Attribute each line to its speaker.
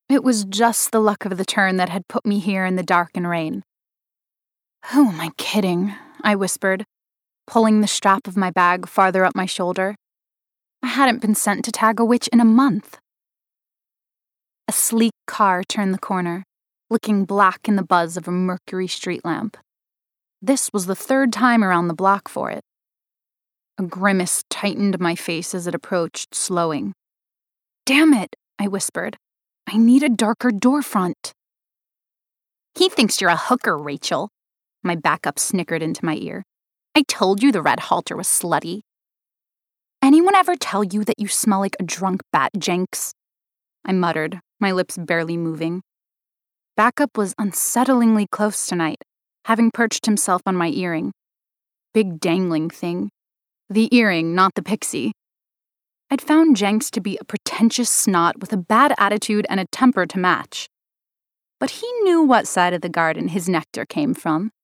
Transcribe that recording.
Speaker 1: It was just the luck of the turn that had put me here in the dark and rain. Who am I kidding? I whispered, pulling the strap of my bag farther up my shoulder. I hadn't been sent to tag a witch in a month. A sleek car turned the corner, looking black in the buzz of a Mercury street lamp. This was the third time around the block for it. A grimace tightened my face as it approached, slowing. Damn it, I whispered. I need a darker door front. He thinks you're a hooker, Rachel. My backup snickered into my ear. I told you the red halter was slutty. Anyone ever tell you that you smell like a drunk bat, Jenks? I muttered, my lips barely moving. Backup was unsettlingly close tonight, having perched himself on my earring. Big dangling thing. The earring, not the pixie. I'd found Jenks to be a pretentious snot with a bad attitude and a temper to match. But he knew what side of the garden his nectar came from.